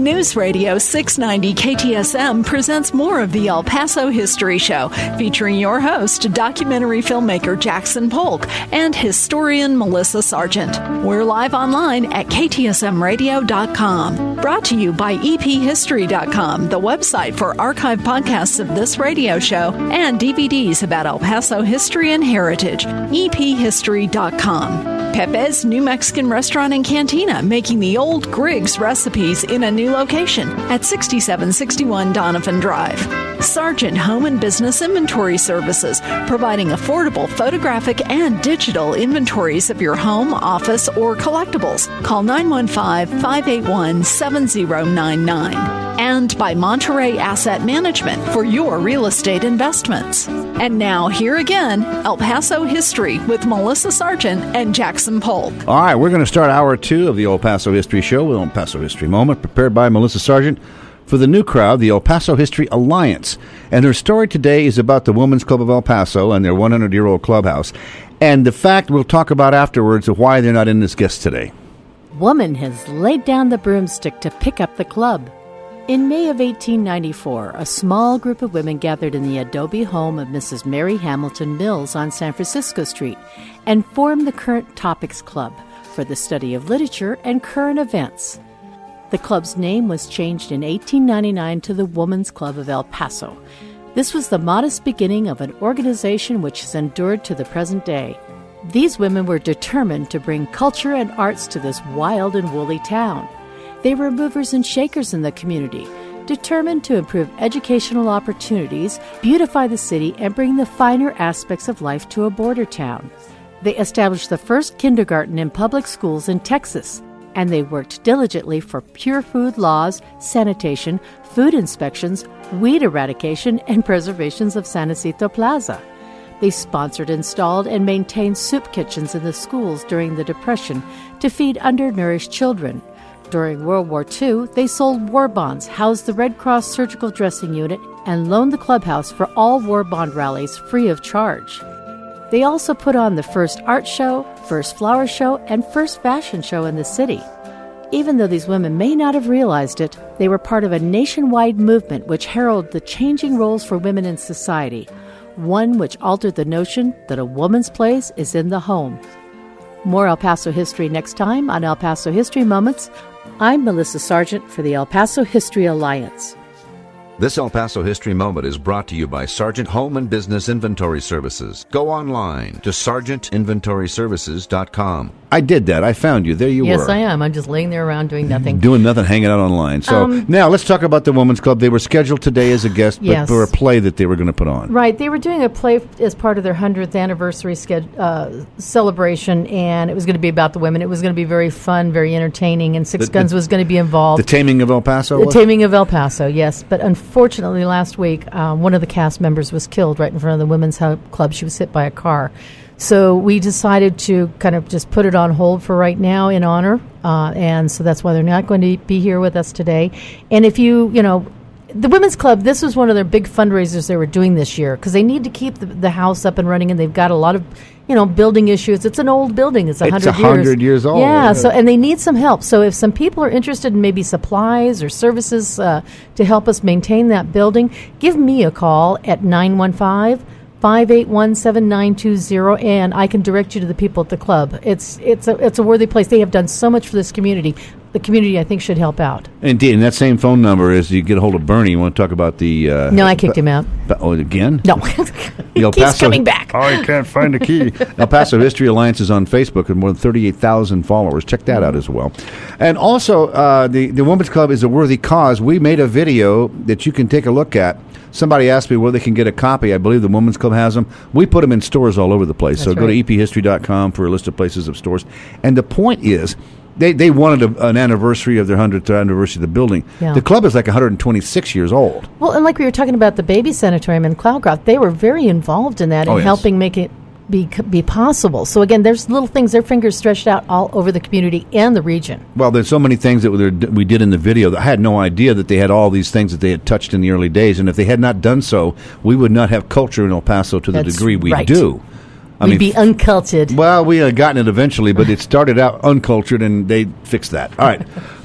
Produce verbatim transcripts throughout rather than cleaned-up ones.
News Radio six ninety K T S M presents more of the El Paso History Show, featuring your host, documentary filmmaker Jackson Polk, and historian Melissa Sargent. We're live online at K T S M radio dot com. Brought to you by E P history dot com, the website for archive podcasts of this radio show and D V Ds about El Paso history and heritage. E P history dot com. Pepe's New Mexican Restaurant and Cantina, making the old Griggs recipes in a new location at sixty-seven sixty-one Donovan Drive. Sargent Home and Business Inventory Services, providing affordable photographic and digital inventories of your home, office, or collectibles. Call nine one five, five eight one, seven zero nine nine. And by Monterey Asset Management for your real estate investments. And now, here again, El Paso History with Melissa Sargent and Jackson Polk. All right, we're going to start hour two of the El Paso History Show with El Paso History Moment, prepared by Melissa Sargent for the new crowd, the El Paso History Alliance. And her story today is about the Women's Club of El Paso and their one hundred year old clubhouse. And the fact we'll talk about afterwards of why they're not in this guest today. Woman has laid down the broomstick to pick up the club. In May of eighteen ninety-four, a small group of women gathered in the adobe home of Missus Mary Hamilton Mills on San Francisco Street and formed the Current Topics Club for the study of literature and current events. The club's name was changed in eighteen ninety-nine to the Women's Club of El Paso. This was the modest beginning of an organization which has endured to the present day. These women were determined to bring culture and arts to this wild and woolly town. They were movers and shakers in the community, determined to improve educational opportunities, beautify the city, and bring the finer aspects of life to a border town. They established the first kindergarten in public schools in Texas, and they worked diligently for pure food laws, sanitation, food inspections, weed eradication, and preservations of San Jacinto Plaza. They sponsored, installed, and maintained soup kitchens in the schools during the Depression to feed undernourished children. During World War Two, they sold war bonds, housed the Red Cross Surgical Dressing Unit, and loaned the clubhouse for all war bond rallies free of charge. They also put on the first art show, first flower show, and first fashion show in the city. Even though these women may not have realized it, they were part of a nationwide movement which heralded the changing roles for women in society, one which altered the notion that a woman's place is in the home. More El Paso history next time on El Paso History Moments. I'm Melissa Sargent for the El Paso History Alliance. This El Paso History Moment is brought to you by Sargent Home and Business Inventory Services. Go online to sargent inventory services dot com. I did that. I found you. There you yes, were. Yes, I am. I'm just laying there around doing nothing. Doing nothing, hanging out online. So Um, now let's talk about the Women's Club. They were scheduled today as a guest, but Yes. for a play that they were going to put on. Right. They were doing a play as part of their hundredth anniversary sched- uh, celebration, and it was going to be about the women. It was going to be very fun, very entertaining, and Six The- Guns the- was going to be involved. The Taming of El Paso? The was? Taming of El Paso, yes. But unfortunately, last week, um, one of the cast members was killed right in front of the Women's Hub Club. She was hit by a car. So we decided to kind of just put it on hold for right now in honor, uh, and so that's why they're not going to be here with us today. And if you, you know, the Women's Club, this was one of their big fundraisers they were doing this year because they need to keep the, the house up and running, and they've got a lot of, you know, building issues. It's an old building. It's one hundred It's years. one hundred years old. Yeah, Yeah. so and they need some help. So if some people are interested in maybe supplies or services uh, to help us maintain that building, give me a call at nine one five, five eight one, seven nine two zero, and I can direct you to the people at the club. It's it's a it's a worthy place. They have done so much for this community. The community, I think, should help out. Indeed, and that same phone number is you get a hold of Bernie. You want to talk about the... Uh, No, I kicked him out. Pa- oh, again? No. he El keeps Paso- coming back. Oh, I can't find the key. El Paso History Alliance is on Facebook with more than thirty-eight thousand followers. Check that out as well. And also, uh, the, the Women's Club is a worthy cause. We made a video that you can take a look at. Somebody asked me where they can get a copy. I believe the Women's Club has them. We put them in stores all over the place. That's so go right. to e p history dot com for a list of places of stores. And the point is, They they wanted a, an anniversary of their hundredth anniversary of the building. Yeah. The club is like one hundred twenty-six years old. Well, and like we were talking about the baby sanatorium in Cloudcroft, they were very involved in that Oh, and yes. helping make it be be possible. So again, there's little things, their fingers stretched out all over the community and the region. Well, there's so many things that we we did in the video that I had no idea that they had all these things that they had touched in the early days. And if they had not done so, we would not have culture in El Paso to the That's degree we right. do. I We'd mean, be uncultured. Well, we had gotten it eventually, but it started out uncultured, and they fixed that. All right.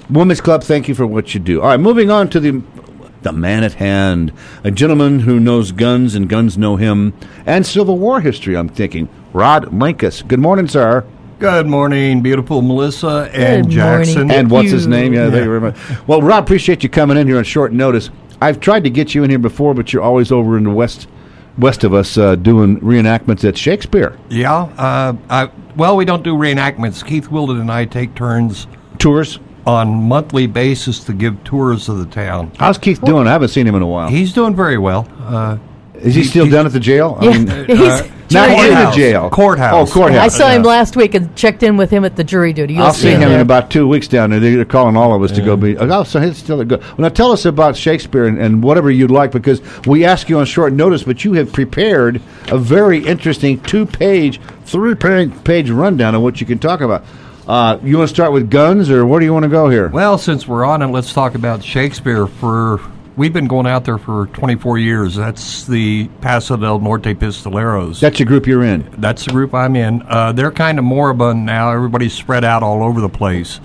Women's Club, thank you for what you do. All right, moving on to the the man at hand, a gentleman who knows guns and guns know him, and Civil War history, I'm thinking. Rod Linkus. Good morning, sir. Good morning, beautiful Melissa and Good Jackson. morning. And what's you. his name? Yeah, Yeah. thank you very much. Well, Rod, appreciate you coming in here on short notice. I've tried to get you in here before, but you're always over in the west west of us uh, doing reenactments at Shakespeare. Yeah, uh, I, well, we don't do reenactments. Keith Wilden and I take turns Tours. on monthly basis to give tours of the town. How's Keith doing? I haven't seen him in a while. He's doing very well. Uh, Is he he- still he- down at the jail? Yeah, I mean, he's uh, not in the Courthouse. jail. Courthouse. Oh, courthouse. I saw him Yeah. last week and checked in with him at the jury duty. You'll I'll see him him there. in about two weeks down there. They're calling all of us to go be. Oh, so he's still good. Well, now tell us about Shakespeare and, and whatever you'd like, because we ask you on short notice, but you have prepared a very interesting two-page, three-page rundown of what you can talk about. Uh, you want to start with guns, or where do you want to go here? Well, since we're on it, let's talk about Shakespeare. For we've been going out there for twenty-four years. That's the Paso del Norte Pistoleros. That's your group you're in. That's the group I'm in. Uh, they're kind of moribund now. Everybody's spread out all over the place.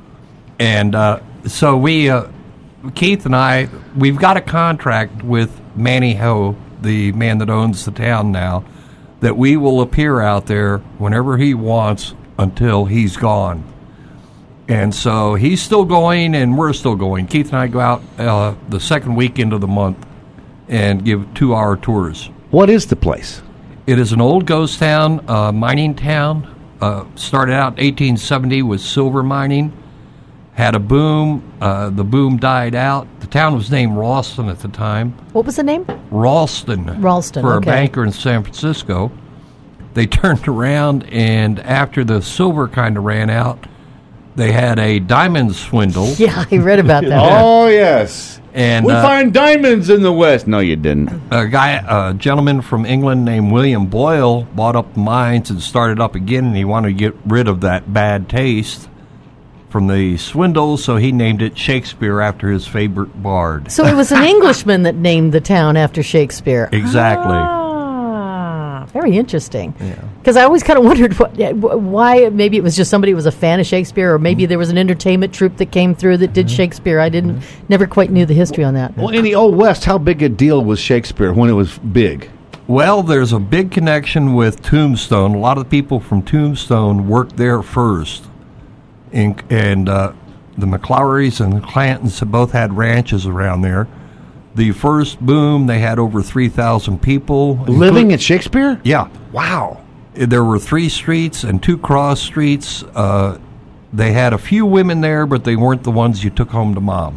And uh, so we, uh, Keith and I, we've got a contract with Manny Ho, the man that owns the town now, that we will appear out there whenever he wants until he's gone. And so he's still going, and we're still going. Keith and I go out uh, the second weekend of the month and give two-hour tours. What is the place? It is an old ghost town, uh, mining town. Uh, started out in eighteen seventy with silver mining. Had a boom. Uh, the boom died out. The town was named Ralston at the time. What was the name? Ralston. Ralston, For okay. a banker in San Francisco. They turned around, and after the silver kind of ran out, they had a diamond swindle. Yeah, I read about that. Oh, yes. And we uh, find diamonds in the West. No, you didn't. a guy, a gentleman from England named William Boyle bought up the mines and started up again, and he wanted to get rid of that bad taste from the swindle, so he named it Shakespeare after his favorite bard. So it was an Englishman that named the town after Shakespeare. Exactly. Ah, very interesting. Because I always kind of wondered what, why. Maybe it was just somebody who was a fan of Shakespeare, or maybe there was an entertainment troupe that came through that did Shakespeare. I didn't, never quite knew the history on that. Well, in the Old West, how big a deal was Shakespeare when it was big? Well, there's a big connection with Tombstone. A lot of the people from Tombstone worked there first. In, and uh, the McClowrys and the Clantons have both had ranches around there. The first boom, they had over three thousand people. Living inclu- at Shakespeare? Yeah. Wow. There were three streets and two cross streets. Uh, they had a few women there, but they weren't the ones you took home to mom.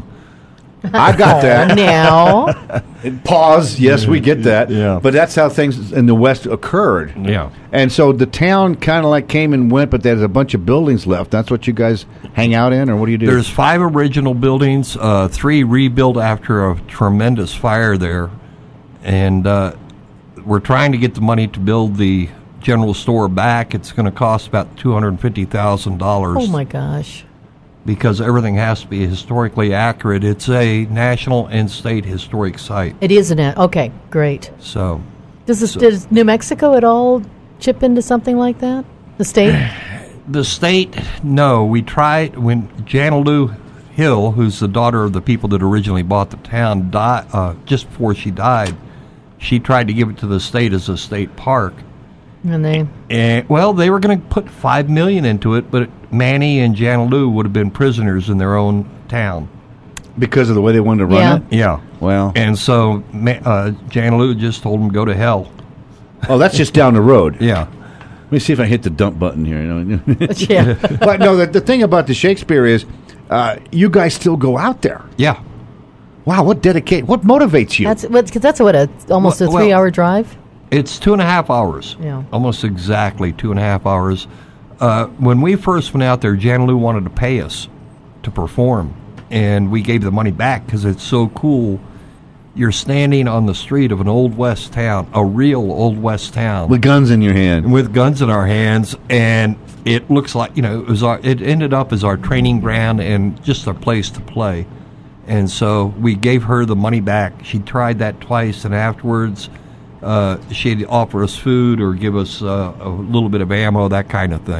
I got that. Now, Pause. Yes, we get that. Yeah. But that's how things in the West occurred. Yeah. And so the town kind of like came and went, but there's a bunch of buildings left. That's what you guys hang out in, or what do you do? There's five original buildings, uh, three rebuilt after a tremendous fire there. And uh, we're trying to get the money to build the general store back. It's going to cost about two hundred fifty thousand dollars. oh my gosh. Because everything has to be historically accurate. It's a national and state historic site. It is an okay, great. So Does this, does New Mexico at all chip into something like that? The state? the state, no. We tried when Janaloo Hill, who's the daughter of the people that originally bought the town, died, uh, just before she died, she tried to give it to the state as a state park. And they And, well, they were going to put five million dollars into it, but Manny and Janaloo would have been prisoners in their own town. because of the way they wanted to run Yeah. it? Yeah. Well, And so Ma- uh, Janaloo just told them go to hell. oh, that's just down the road. Yeah. Let me see if I hit the dump button here. You know? yeah. But no, the, the thing about the Shakespeare is uh, you guys still go out there. Yeah. Wow, what dedicate? What motivates you? That's what, cause that's what a almost Well- a three hour drive. It's two and a half hours. Yeah. Almost exactly two and a half hours. Uh, when we first went out there, Janaloo wanted to pay us to perform, and we gave the money back because it's so cool. You're standing on the street of an Old West town, a real Old West town, With guns in your hand. with guns in our hands, and it looks like, you know, it was our, it ended up as our training ground and just a place to play. And so we gave her the money back. She tried that twice, and afterwards uh, she'd offer us food or give us uh, a little bit of ammo, that kind of thing.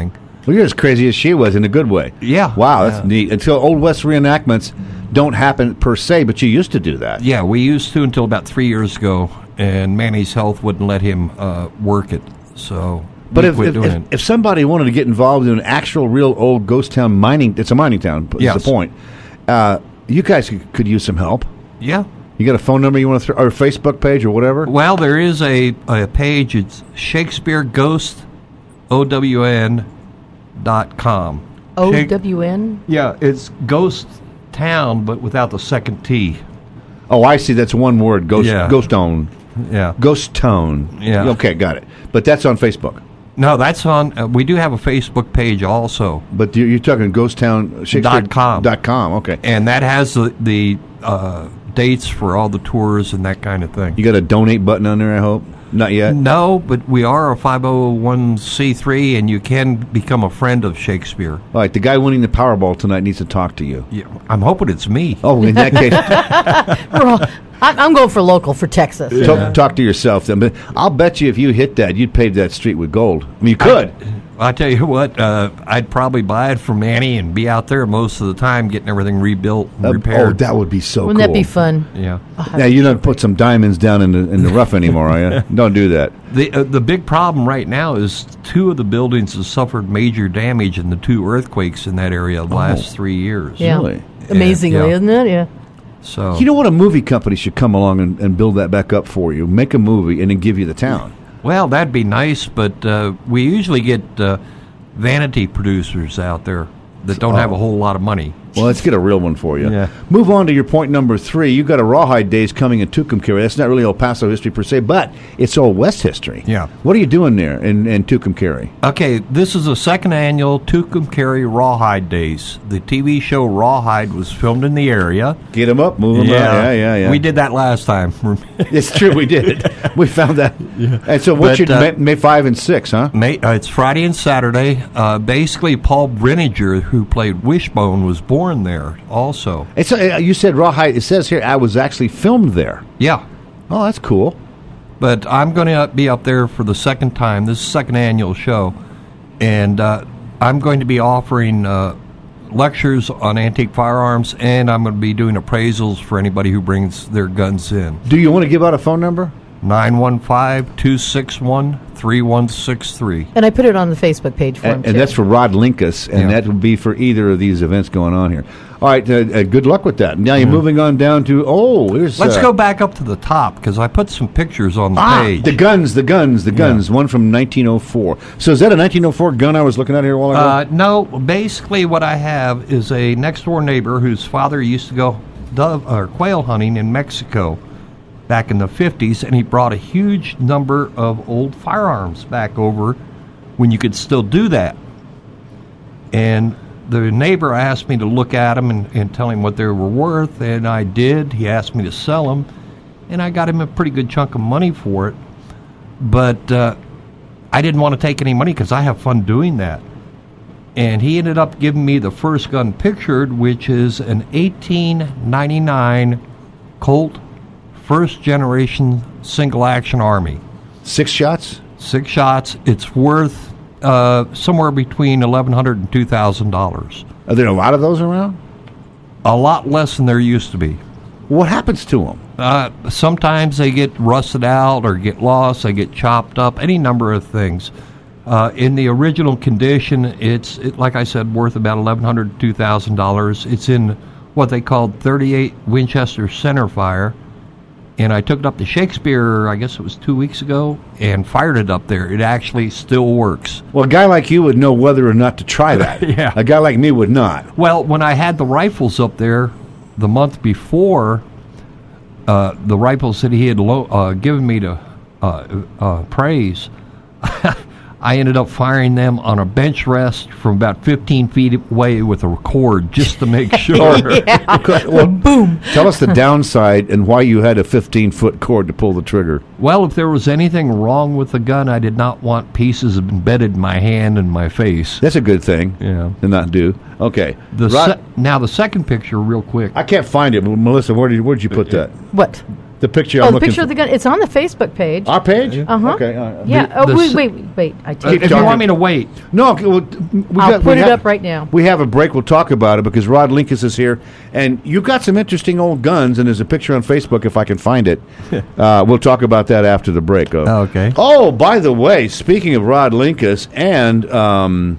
Well, you're as crazy as she was in a good way. Yeah. Wow, that's Yeah. neat. Until Old West reenactments don't happen per se, but you used to do that. Yeah, we used to until about three years ago, and Manny's health wouldn't let him uh, work it, so But we if quit if, doing if, it. if somebody wanted to get involved in an actual, real old ghost town mining, it's a mining town, is Yes. the point. Uh, you guys could, could use some help. Yeah. You got a phone number you want to throw, or a Facebook page or whatever? Well, there is a, a page. It's Shakespeare Ghost O W N dot com. O Shak- W N? Yeah, it's Ghost Town, but without the second T. Oh, I see. That's one word. Ghost, Yeah. ghost tone. Yeah. Ghost tone. Yeah. Okay, got it. But that's on Facebook. No, that's on. Uh, we do have a Facebook page also, But you're, you're talking Ghost Town Shakespeare Dot com. Dot com. Okay. and that has the, the uh, dates for all the tours and that kind of thing. You got a donate button on there, I hope? Not yet? No, but we are a five oh one c three, and you can become a friend of Shakespeare. All right, the guy winning the Powerball tonight needs to talk to you. Yeah, I'm hoping it's me. Oh, in that case, I- I'm going for local for Texas. talk, talk to yourself then. But I'll bet you if you hit that, you'd pave that street with gold. I mean, you could. I tell you what, uh, I'd probably buy it from Manny and be out there most of the time getting everything rebuilt and Uh, oh, repaired. that would be so Wouldn't cool. that be fun? yeah. Now, you don't put some diamonds down in the, in the rough anymore, are you? Don't do that. The uh, the big problem right now is two of the buildings have suffered major damage in the two earthquakes in that area the last three years. Yeah. Really? Amazingly, Yeah. isn't it? Yeah. So You know what? A movie company should come along and, and build that back up for you. Make a movie and then give you the town. well, that'd be nice, but uh, we usually get uh, vanity producers out there that don't have a whole lot of money. Well, let's get a real one for you. Yeah. Move on to your point number three. You've got a Rawhide Days coming in Tucumcari. That's not really El Paso history per se, but it's Old West history. Yeah. What are you doing there in, in Tucumcari? Okay, this is the second annual Tucumcari Rawhide Days. The T V show Rawhide was filmed in the area. Get them up, move them out. Yeah, yeah, yeah. We did that last time. It's true, we did. We found that. Yeah. And so what's But, your uh, May, May five and six, huh? May, uh, it's Friday and Saturday. Uh, basically, Paul Brenninger, who played Wishbone, was born there also. It's uh, you said Rawhide. It says here I was actually filmed there. Yeah. Oh, that's cool. But I'm going to be up there for the second time. This is the second annual show. And uh, I'm going to be offering uh, lectures on antique firearms, and I'm going to be doing appraisals for anybody who brings their guns in. Do you want to give out a phone number? nine one five, two six one, three one six three. And I put it on the Facebook page for him, And, too. and that's for Rod Linkus, and Yeah. that would be for either of these events going on here. All right, uh, uh, good luck with that. Now you're moving on down to, oh, here's... Let's uh, go back up to the top, because I put some pictures on the Ah, page. the guns, the guns, the guns. One from nineteen oh four. So is that a nineteen oh four gun I was looking at here a while ago? Uh, no, basically what I have is a next-door neighbor whose father used to go dove or quail hunting in Mexico back in the fifties, and he brought a huge number of old firearms back over when you could still do that. And the neighbor asked me to look at them and, and tell him what they were worth, and I did. He asked me to sell them, and I got him a pretty good chunk of money for it. But uh, I didn't want to take any money because I have fun doing that. And he ended up giving me the first gun pictured, which is an eighteen ninety-nine Colt first generation single action Army. Six shots? Six shots. It's worth uh, somewhere between eleven hundred and two thousand dollars. Are there a lot of those around? A lot less than there used to be. What happens to them? Uh, sometimes they get rusted out or get lost. They get chopped up. Any number of things. Uh, in the original condition, it's it, like I said, worth about eleven hundred to two thousand dollars. It's in what they called thirty-eight Winchester centerfire, and I took it up to Shakespeare. I guess it was two weeks ago, and fired it up there. It actually still works. Well, a guy like you would know whether or not to try that. Yeah. A guy like me would not. Well, when I had the rifles up there the month before, uh, the rifles that he had lo- uh, given me to uh, uh, praise, I ended up firing them on a bench rest from about fifteen feet away with a cord just to make sure. Well, boom. Tell us the downside and why you had a fifteen-foot cord to pull the trigger. Well, if there was anything wrong with the gun, I did not want pieces embedded in my hand and my face. That's a good thing. Yeah. To not do. Okay. The Rod- se- now the second picture, real quick. I can't find it. Melissa, where did where did you put that? What? The picture Oh, I'm the looking picture for. of the gun. It's on the Facebook page. Our page? Uh-huh. Okay. Uh, Yeah. The- oh, the wait, s- wait, wait. I If take you talking. want me to wait, No, okay, well, we I'll got, put we it have- up right now. We have a break. We'll talk about it because Rod Linkus is here, and you've got some interesting old guns. And there's a picture on Facebook if I can find it. uh, we'll talk about that after the break. Oh, okay. Oh, by the way, speaking of Rod Linkus and um,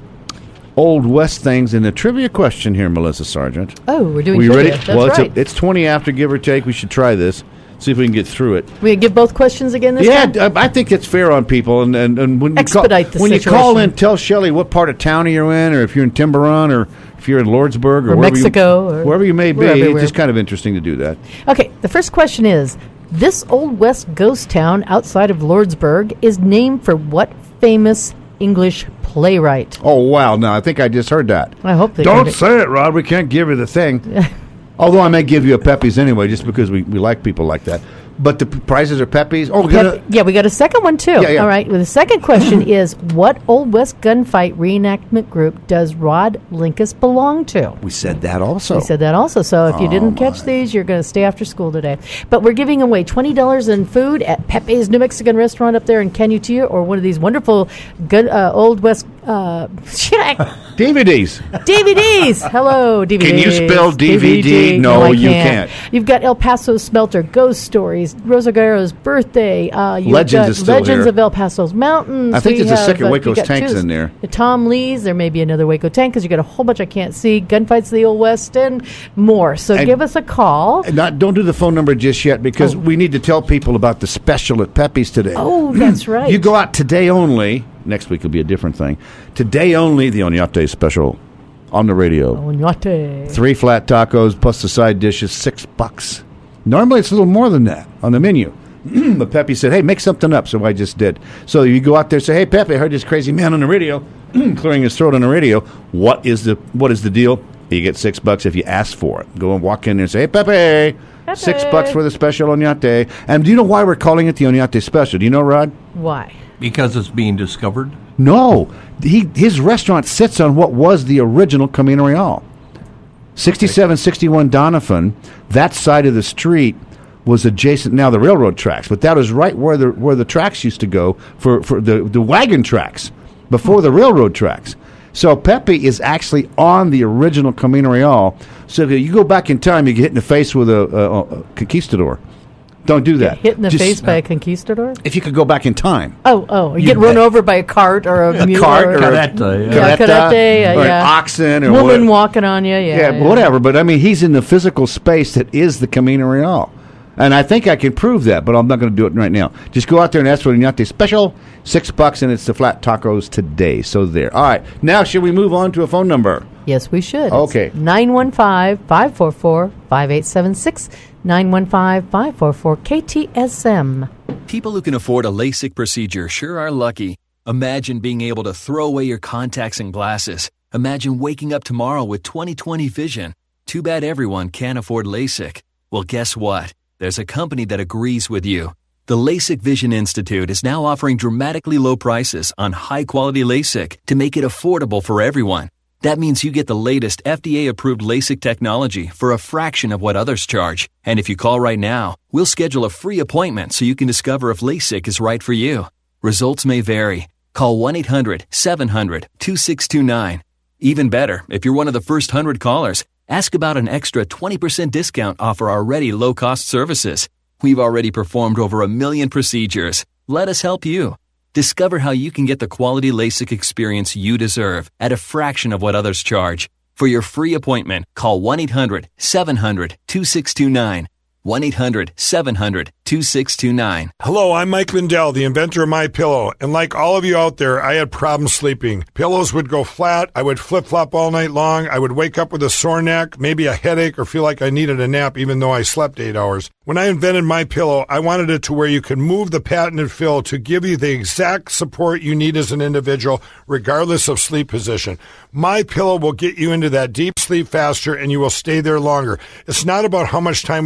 Old West things, and a trivia question here, Melissa Sargent. Oh, we're doing we trivia. ready? That's well, it's, right. a, it's twenty after, give or take. We should try this. See if we can get through it. we give both questions again this Yeah, time? d- I think it's fair on people, and, and, and when you Expedite call, the when you call situation. in, tell Shelley what part of town you're in, or if you're in Tiburon, or if you're in Lordsburg, or, Or wherever Mexico, you, or wherever you may be. we're It's everywhere. just kind of interesting to do that. Okay, the first question is, this Old West ghost town outside of Lordsburg is named for what famous English playwright? Oh wow! No, I think I just heard that. I hope they Don't heard it. say it, Rod. We can't give you the thing. Although I may give you a Pepe's anyway, just because we, we like people like that. But the p- prizes are Pepe's. Oh, we got Pep- yeah, we got a second one too. Yeah, yeah. All right. Well, the second question is, what Old West gunfight reenactment group does Rod Linkus belong to? we said that also. We said that also. So if you Oh, didn't catch these, you're going to stay after school today. But we're giving away twenty dollars in food at Pepe's New Mexican Restaurant up there in Canutillo, or one of these wonderful good uh, Old West uh, shit, D V Ds. D V Ds. Hello, D V Ds. Can you spell D V D? No, I you can't. can't. You've got El Paso Smelter, Ghost Stories, Rosa Guerrero's birthday. Uh, you've Legends got is still Legends here. of El Paso's Mountains. I think We there's a have, second uh, Waco's you got Tanks two- in there. The Tom Lee's. There may be another Waco tank because you got a whole bunch I can't see. Gunfights of the Old West and more. So And- give us a call. Not, don't do the phone number just yet because we need to tell people about the special at Pepe's today. Oh, that's right. You go out today only. Next week will be a different thing. Today only, the Oñate special on the radio. Oñate. Three flat tacos plus the side dishes, six bucks. Normally it's a little more than that on the menu. But Pepe said, hey, make something up, so I just did. So you go out there and say, hey, Pepe, I heard this crazy man on the radio, clearing his throat on the radio. What is the what is the deal? You get six bucks if you ask for it. Go and walk in there and say, hey, Pepe, Pepe. six bucks for the special Oñate. And do you know why we're calling it the Oñate special? Do you know, Rod? Why? because it's being discovered. No, he his restaurant sits on what was the original Camino Real. sixty-seven sixty-one Doniphan, that side of the street was adjacent now the railroad tracks, but that was right where the where the tracks used to go for, for the, the wagon tracks before the railroad tracks. So Pepe is actually on the original Camino Real. So if you go back in time, you get hit in the face with a, a, a conquistador. Don't do that. Hit in the Just- face by a conquistador? If you could go back in time. Oh, oh. You, You get run bet. over by a cart or a, A mule cart or, or a- Carreta, yeah. Yeah, carreta, uh, or yeah. an oxen or woman what- walking on you. Yeah, Yeah, whatever. But I mean, he's in the physical space that is the Camino Real. And I think I can prove that, but I'm not going to do it right now. Just go out there and ask for the Oñate special, six bucks, and it's the flat tacos today. So there. All right. Now, should we move on to a phone number? Yes, we should. Okay. nine one five, five four four, five eight seven six, nine one five, five four four, K T S M. People who can afford a LASIK procedure sure are lucky. Imagine being able to throw away your contacts and glasses. Imagine waking up tomorrow with twenty twenty vision. Too bad everyone can't afford LASIK. Well, guess what? There's a company that agrees with you. The LASIK Vision Institute is now offering dramatically low prices on high-quality LASIK to make it affordable for everyone. That means you get the latest F D A-approved LASIK technology for a fraction of what others charge. And if you call right now, we'll schedule a free appointment so you can discover if LASIK is right for you. Results may vary. Call one eight hundred, seven hundred, two six two nine. Even better, if you're one of the first one hundred callers, ask about an extra twenty percent discount off our already low-cost services. We've already performed over a million procedures. Let us help you. Discover how you can get the quality LASIK experience you deserve at a fraction of what others charge. For your free appointment, call one eight hundred, seven hundred, two six two nine. one eight hundred, seven hundred, two six two nine. Hello, I'm Mike Lindell, the inventor of MyPillow, and like all of you out there, I had problems sleeping. Pillows would go flat, I would flip-flop all night long, I would wake up with a sore neck, maybe a headache, or feel like I needed a nap even though I slept eight hours. When I invented MyPillow, I wanted it to where you could move the patented fill to give you the exact support you need as an individual, regardless of sleep position. MyPillow will get you into that deep sleep faster, and you will stay there longer. It's not about how much time we spend in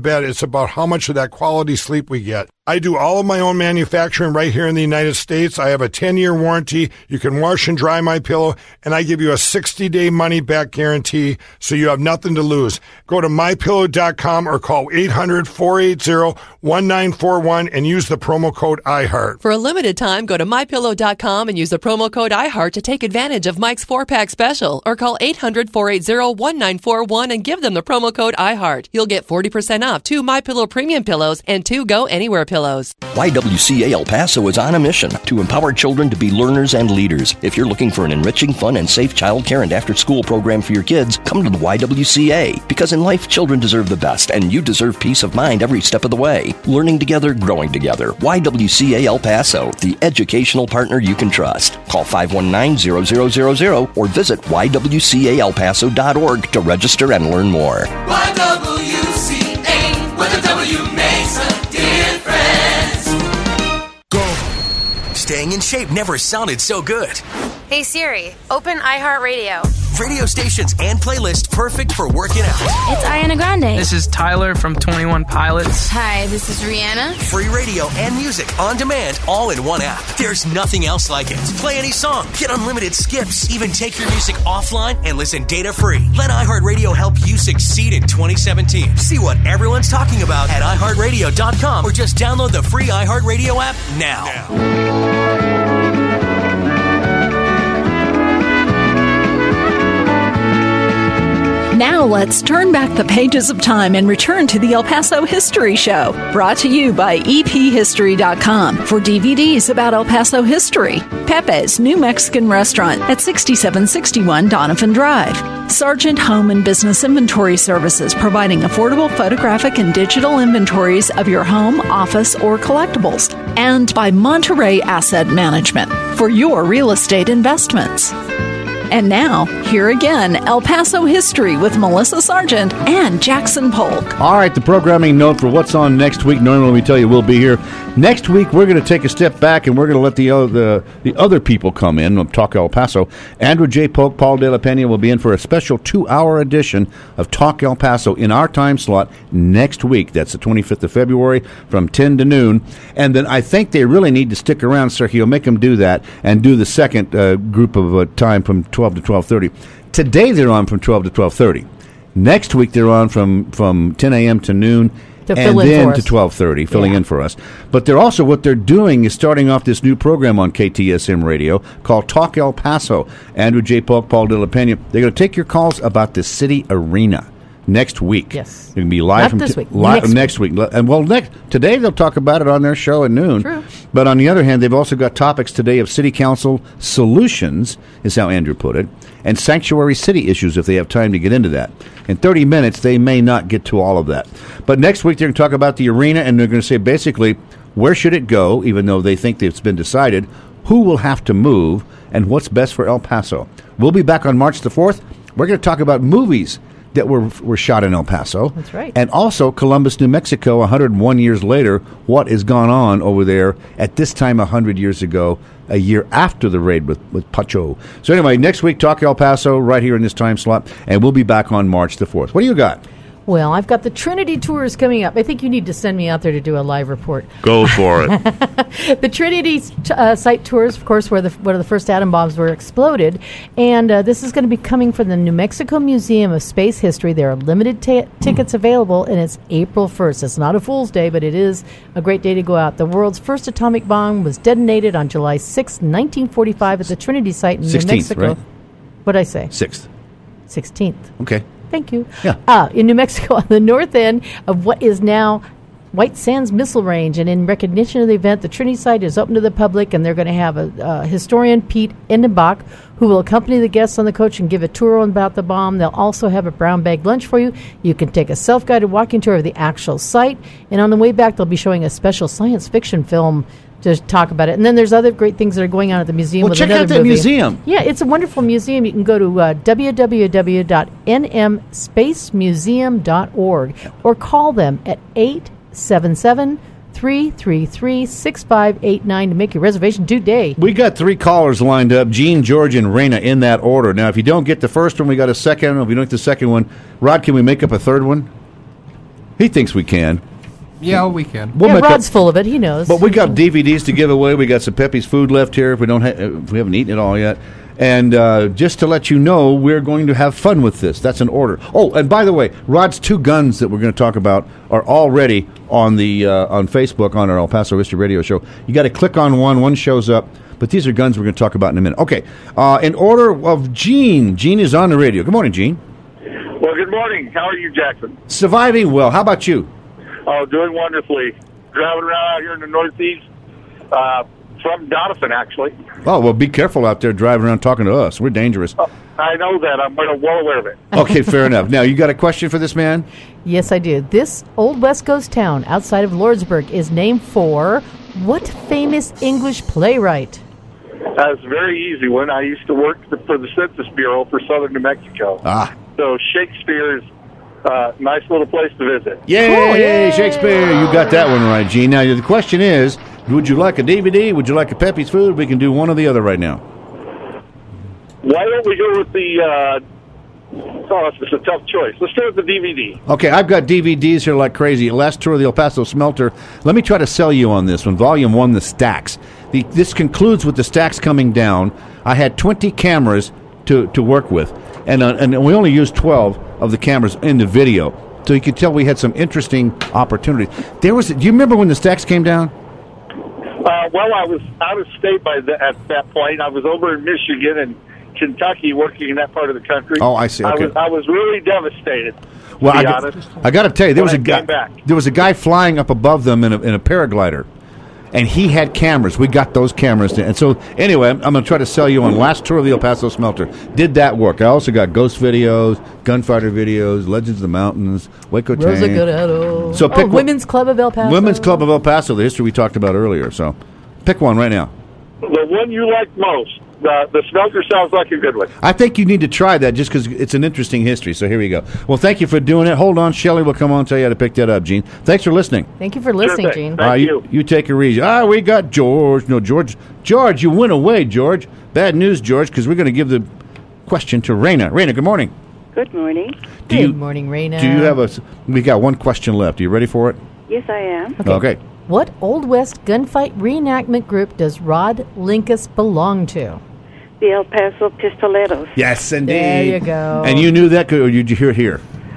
bed. It's about how much of that quality sleep we get. I do all of my own manufacturing right here in the United States. I have a ten-year warranty. You can wash and dry my pillow, and I give you a sixty-day money-back guarantee, so you have nothing to lose. Go to my pillow dot com or call eight hundred, four eight zero, one nine four one and use the promo code iHeart. For a limited time, go to my pillow dot com and use the promo code iHeart to take advantage of Mike's four-pack special, or call eight hundred, four eight zero, one nine four one and give them the promo code iHeart. You'll get forty percent off two MyPillow premium pillows and two Go Anywhere pillows. Y W C A El Paso is on a mission to empower children to be learners and leaders. If you're looking for an enriching, fun, and safe childcare and after-school program for your kids, come to the Y W C A. Because in life, children deserve the best, and you deserve peace of mind every step of the way. Learning together, growing together. Y W C A El Paso, the educational partner you can trust. Call five one nine, zero zero zero zero or visit y w c a el paso dot org to register and learn more. Y W C A, where the W makes a difference. Go. Staying in shape never sounded so good. Hey Siri, open iHeartRadio. Radio stations and playlists perfect for working out. It's Ariana Grande. This is Tyler from twenty-one Pilots. Hi, this is Rihanna. Free radio and music on demand all in one app. There's nothing else like it. Play any song, get unlimited skips, even take your music offline and listen data-free. Let iHeartRadio help you succeed in twenty seventeen. See what everyone's talking about at i heart radio dot com or just download the free iHeartRadio app now. now. Now let's turn back the pages of time and return to the El Paso History Show, brought to you by e p history dot com for D V Ds about El Paso history. Pepe's New Mexican Restaurant at sixty-seven sixty-one Donovan Drive. Sargent Home and Business Inventory Services, providing affordable photographic and digital inventories of your home, office, or collectibles. And by Monterey Asset Management for your real estate investments. And now, here again, El Paso History with Melissa Sargent and Jackson Polk. All right, the programming note for what's on next week. Normally we tell you we'll be here. Next week, we're going to take a step back, and we're going to let the other, the other people come in and talk El Paso. Andrew J. Polk, Paul De La Pena will be in for a special two-hour edition of Talk El Paso in our time slot next week. That's the twenty-fifth of February from ten to noon. And then I think they really need to stick around, Sergio. Make them do that and do the second uh, group of uh, time from twelve to twelve thirty. Today they're on from twelve to twelve thirty. Next week they're on from, from ten a.m. to noon. To and fill in then for to us. twelve thirty, filling Yeah. in for us. But they're also, what they're doing is starting off this new program on K T S M Radio called Talk El Paso. Andrew J. Polk, Paul De La Pena. They're going to take your calls about the city arena next week. Yes. They're going to be live Not from this t- week, li- next next week. And well, next today they'll talk about it on their show at noon. True. But on the other hand, they've also got topics today of city council solutions, is how Andrew put it, and sanctuary city issues if they have time to get into that. In thirty minutes, they may not get to all of that. But next week, they're going to talk about the arena, and they're going to say basically, where should it go, even though they think it's been decided, who will have to move, and what's best for El Paso. We'll be back on March the fourth. We're going to talk about movies that were were shot in El Paso. That's right. And also Columbus, New Mexico, one hundred one years later, what has gone on over there at this time one hundred years ago, a year after the raid with, with Pacho. So anyway, next week, Talk El Paso right here in this time slot, and we'll be back on March the fourth. What do you got? Well, I've got the Trinity Tours coming up. I think you need to send me out there to do a live report. Go for it. The Trinity uh, site tours, of course, where the where the first atom bombs were exploded, and uh, this is going to be coming from the New Mexico Museum of Space History. There are limited t- tickets available, and it's April first. It's not a Fool's Day, but it is a great day to go out. The world's first atomic bomb was detonated on July sixth, nineteen forty-five, at the Trinity site in New Mexico. Right? What'd I say? Sixth. Sixteenth. Okay. Thank you. Yeah. Uh, in New Mexico, on the north end of what is now White Sands Missile Range, and in recognition of the event, the Trinity site is open to the public, and they're going to have a uh, historian, Pete Endenbach, who will accompany the guests on the coach and give a tour about the bomb. They'll also have a brown bag lunch for you. You can take a self-guided walking tour of the actual site, and on the way back, they'll be showing a special science fiction film to talk about it. And then there's other great things that are going on at the museum. Well, with check another out that movie. museum. Yeah, it's a wonderful museum. You can go to uh, w w w dot n m space museum dot org or call them at eight seven seven, three three three, six five eight nine to make your reservation today. We got three callers lined up, Gene, George, and Raina, in that order. Now, if you don't get the first one, we got a second. If you don't get the second one, Rod, can we make up a third one? He thinks we can. Yeah, we can. We'll yeah, make Rod's up- full of it. He knows. But we got D V Ds to give away. We got some Pepe's food left here if we don't ha- if we haven't eaten it all yet. And uh, just to let you know, we're going to have fun with this. That's an order. Oh, and by the way, Rod's two guns that we're going to talk about are already on the uh, on Facebook on our El Paso History Radio Show. You got to click on one. One shows up. But these are guns we're going to talk about in a minute. Okay. Uh, in order of Gene. Gene is on the radio. Good morning, Gene. Well, good morning. How are you, Jackson? Surviving well. How about you? Oh, doing wonderfully. Driving around out here in the Northeast, uh, from Doniphan, actually. Oh, well, be careful out there driving around talking to us. We're dangerous. Oh, I know that. I'm well aware of it. Okay, fair enough. Now, you got a question for this man? Yes, I do. This old West Coast town outside of Lordsburg is named for what famous English playwright? That's a very easy one. I used to work for the Census Bureau for Southern New Mexico. Ah. So Shakespeare's uh, nice little place to visit. Yay, Cool, yay! Shakespeare. You got that one right, Gene. Now, the question is, would you like a D V D? Would you like a Pepe's food? We can do one or the other right now. Why don't we go with the... Uh, oh, it's a tough choice. Let's start with the D V D. Okay, I've got D V Ds here like crazy. Last tour of the El Paso Smelter. Let me try to sell you on this one. Volume one, the stacks. The, this concludes with the stacks coming down. I had twenty cameras to, to work with, and uh, and we only used twelve of the cameras in the video. So you could tell we had some interesting opportunities. There was. Do you remember when the stacks came down? Uh, well, I was out of state by the, at that point. I was over in Michigan and Kentucky working in that part of the country. Oh, I see. Okay. I was, I was really devastated, Well, to be I, honest. I got to tell you, there was when a I guy. came back. There was a guy flying up above them in a, in a paraglider, and he had cameras. We got those cameras, and so anyway, I'm, I'm going to try to sell you on last tour of the El Paso Smelter. Did that work? I also got ghost videos, gunfighter videos, Legends of the Mountains, Waco Rosa Tank. Guerrero. So oh, pick one- Women's Club of El Paso. Women's Club of El Paso, the history we talked about earlier. So, pick one right now. The one you like most. The, the smelter sounds like a good one. I think you need to try that just because it's an interesting history. So here we go. Well, thank you for doing it. Hold on, Shelley will come on and tell you how to pick that up, Gene. Thanks for listening. Thank you for listening, Sure thing. Gene. Thank All right, you. you. You take it easy. Ah, we got George. No, George. George, you went away, George. Bad news, George, because we're going to give the question to Raina. Raina, good morning. Good morning. Do Good you, morning, Raina. Do you have a... We got one question left. Are you ready for it? Yes, I am. Okay. Okay. What Old West gunfight reenactment group does Rod Linkus belong to? The El Paso Pistoleros. Yes, indeed. There you go. And you knew that, or did you hear it here?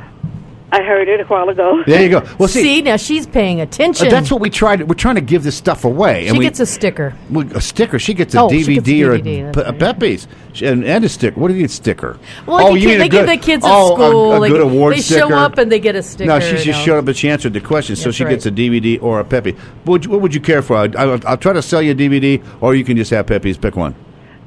I heard it a while ago. There you go. Well, see, See, now she's paying attention. uh, that's what we tried. We're trying to give this stuff away. She we, gets a sticker. we- a sticker. She gets a Oh, she D V D gets a or D V D, a, that's Pe- a Pepe's She- and, and a sticker. What do you get? Sticker? Well, like oh, the you kid, need they a give good, the kids at oh, school. A, a like, good award they sticker. show up and they get a sticker. No, she just you know. showed up and she answered the question, so That's she right. gets a D V D or a Pepe. What would you, what would you care for? I, I, I'll try to sell you a D V D, or you can just have Pepe's. Pick one.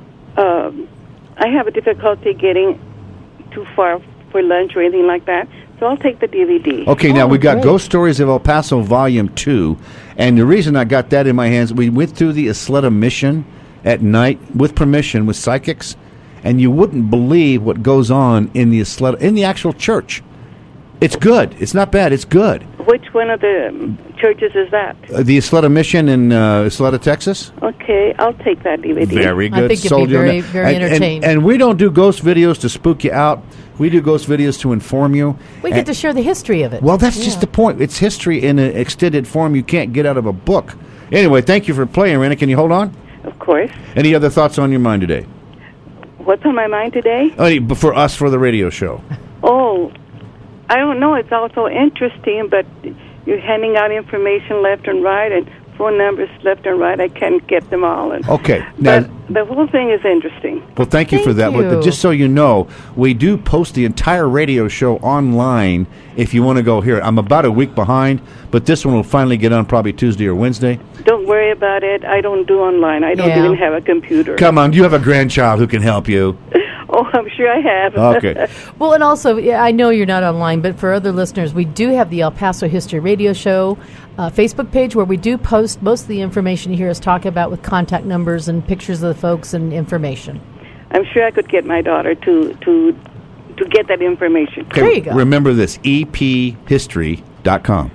Um, I have a difficulty getting too far for lunch or anything like that, so I'll take the D V D. Okay, now Oh, we got great. Ghost Stories of El Paso Volume two, and the reason I got that in my hands, we went through the Isleta Mission at night with permission with psychics, and you wouldn't believe what goes on in the Isleta, in the actual church. It's good. It's not bad. It's good. Which one of the um, churches is that? Uh, the Isleta Mission in uh, Isleta, Texas. Okay, I'll take that D V D. Very good. I think you'd Sold be you on very, that. very And- and- entertained. And, we don't do ghost videos to spook you out. We do ghost videos to inform you. We And- get to share the history of it. Well, that's just Yeah. the point. It's history in an extended form you can't get out of a book. Anyway, thank you for playing, Rena. Can you hold on? Of course. Any other thoughts on your mind today? What's on my mind today? Oh, for us, for the radio show. Oh, I don't know. It's also interesting, but you're handing out information left and right and phone numbers left and right. I can't get them all. And, Okay. Now, but the whole thing is interesting. well, thank you for Thank that. But you. just so you know, we do post the entire radio show online if you want to go hear it. I'm about a week behind, but this one will finally get on probably Tuesday or Wednesday. Don't worry about it. I don't do online. I don't Yeah. even have a computer. Come on, you have a grandchild who can help you. Oh, I'm sure I have. Okay. Well, and also, yeah, I know you're not online, but for other listeners, we do have the El Paso History Radio Show uh, Facebook page where we do post most of the information you hear us talk about with contact numbers and pictures of the folks and information. I'm sure I could get my daughter to to to get that information. Okay, There you go. Remember this, e p history dot com.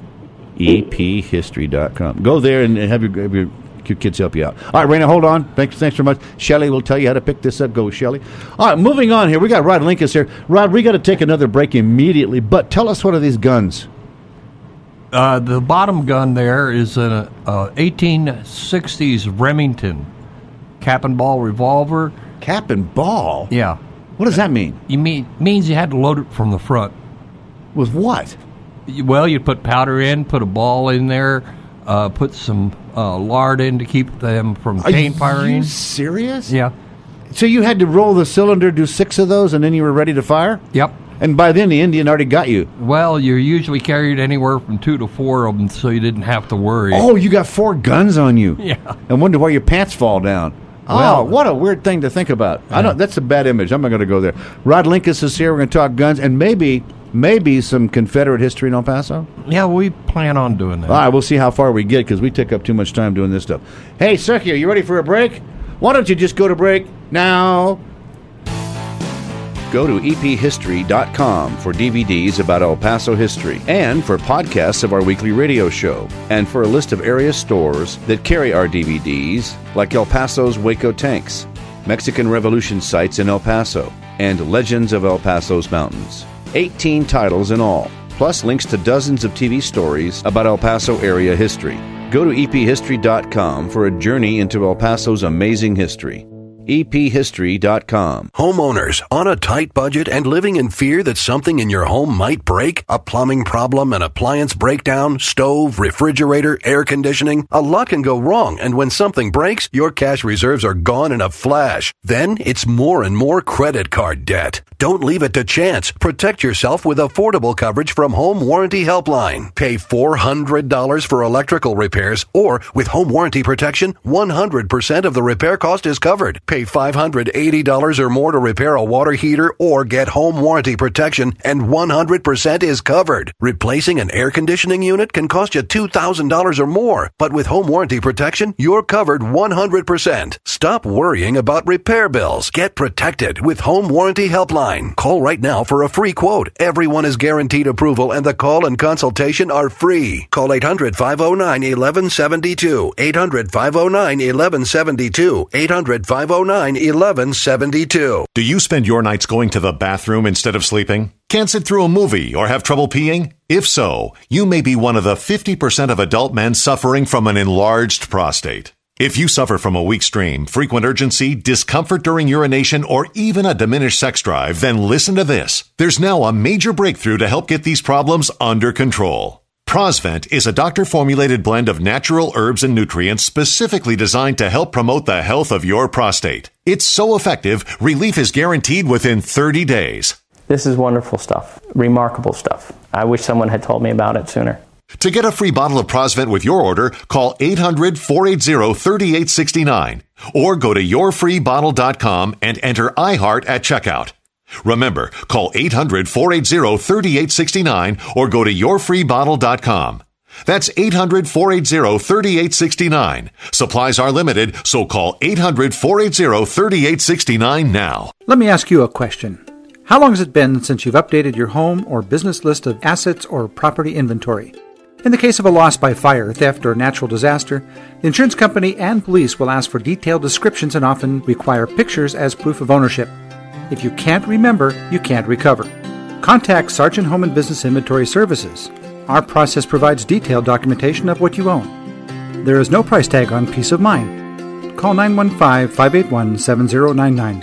e p history dot com. Go there and have your, have your your kids help you out. All right, Raina, hold on. Thanks, thanks very much. Shelley will tell you how to pick this up. Go, Shelley. All right, moving on here. We got Rod Linkus here. Rod, we got to take another break immediately, but tell us what are these guns? Uh, the bottom gun there is an uh, eighteen sixties Remington cap and ball revolver. Cap and ball? Yeah. What does that mean? You mean means you had to load it from the front. With what? Well, you put powder in, put a ball in there, uh, put some uh, lard in to keep them from cane firing. Are you serious? Yeah. So you had to roll the cylinder, do six of those, and then you were ready to fire? Yep. And by then the Indian already got you. Well, you usually carried anywhere from two to four of them, so you didn't have to worry. Oh, you got four guns on you. Yeah. And wonder why your pants fall down. Well, oh, what a weird thing to think about. Yeah. I don't. That's a bad image. I'm not going to go there. Rod Linkus is here. We're going to talk guns and maybe maybe some Confederate history in El Paso. Yeah, we plan on doing that. All right, we'll see how far we get because we take up too much time doing this stuff. Hey, Sergio, you ready for a break? Why don't you just go to break now? Go to e p history dot com for D V Ds about El Paso history and for podcasts of our weekly radio show and for a list of area stores that carry our D V Ds like El Paso's Waco Tanks, Mexican Revolution sites in El Paso, and Legends of El Paso's Mountains. eighteen titles in all, plus links to dozens of T V stories about El Paso area history. Go to e p history dot com for a journey into El Paso's amazing history. e p history dot com. Homeowners on a tight budget and living in fear that something in your home might break? A plumbing problem, an appliance breakdown, stove, refrigerator, air conditioning? A lot can go wrong, and when something breaks, your cash reserves are gone in a flash. Then it's more and more credit card debt. Don't leave it to chance. Protect yourself with affordable coverage from Home Warranty Helpline. Pay four hundred dollars for electrical repairs, or with Home Warranty Protection, one hundred percent of the repair cost is covered. Pay five hundred eighty dollars or more to repair a water heater or get Home Warranty Protection, and one hundred percent is covered. Replacing an air conditioning unit can cost you two thousand dollars or more, but with Home Warranty Protection, you're covered one hundred percent. Stop worrying about repair bills. Get protected with Home Warranty Helpline. Call right now for a free quote. Everyone is guaranteed approval, and the call and consultation are free. Call eight hundred, five oh nine, eleven seventy-two. eight hundred, five oh nine, eleven seventy-two. eight hundred, five oh nine, eleven seventy-two. Do you spend your nights going to the bathroom instead of sleeping? Can't sit through a movie or have trouble peeing? If so, you may be one of the fifty percent of adult men suffering from an enlarged prostate. If you suffer from a weak stream, frequent urgency, discomfort during urination, or even a diminished sex drive, then listen to this. There's now a major breakthrough to help get these problems under control. Prosvent is a doctor-formulated blend of natural herbs and nutrients specifically designed to help promote the health of your prostate. It's so effective, relief is guaranteed within thirty days. This is wonderful stuff. Remarkable stuff. I wish someone had told me about it sooner. To get a free bottle of Prosvent with your order, call eight hundred, four eight zero, three eight six nine or go to your free bottle dot com and enter iHeart at checkout. Remember, call eight hundred, four eight zero, three eight six nine or go to your free bottle dot com. That's eight hundred, four eight zero, three eight six nine. Supplies are limited, so call eight hundred, four eight zero, three eight six nine now. Let me ask you a question. How long has it been since you've updated your home or business list of assets or property inventory? In the case of a loss by fire, theft, or natural disaster, the insurance company and police will ask for detailed descriptions and often require pictures as proof of ownership. If you can't remember, you can't recover. Contact Sargent Home and Business Inventory Services. Our process provides detailed documentation of what you own. There is no price tag on peace of mind. Call nine one five, five eight one, seven zero nine nine.